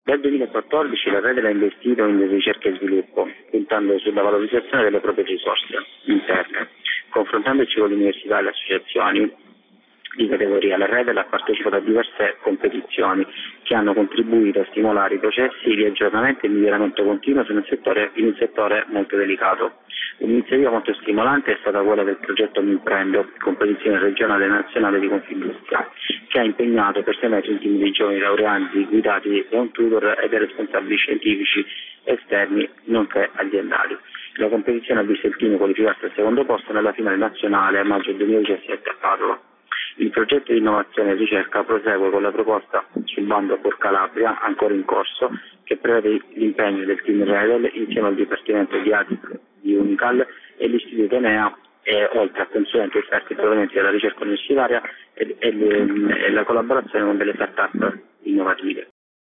Dal 2014 la Redel ha investito in ricerca e sviluppo, puntando sulla valorizzazione delle proprie risorse interne. Confrontandoci con le università e le associazioni di categoria, la Redel ha partecipato a diverse competizioni che hanno contribuito a stimolare i processi di aggiornamento e miglioramento continuo in un settore molto delicato. Un'iniziativa molto stimolante è stata quella del progetto Minprendo, competizione regionale e nazionale di Confindustria, che ha impegnato per 6 mesi un team di giovani laureandi guidati da un tutor e dai responsabili scientifici esterni nonché aziendali. La competizione ha visto il team qualificarsi al secondo posto nella finale nazionale a maggio 2017 a Padova. Il progetto di innovazione e ricerca prosegue con la proposta sul bando Por Calabria, ancora in corso, che prevede l'impegno del team Redel insieme al Dipartimento di ATIC di Unical e l'Istituto Enea, oltre a consulenti esperti provenienti dalla ricerca universitaria e la collaborazione con delle start-up innovative.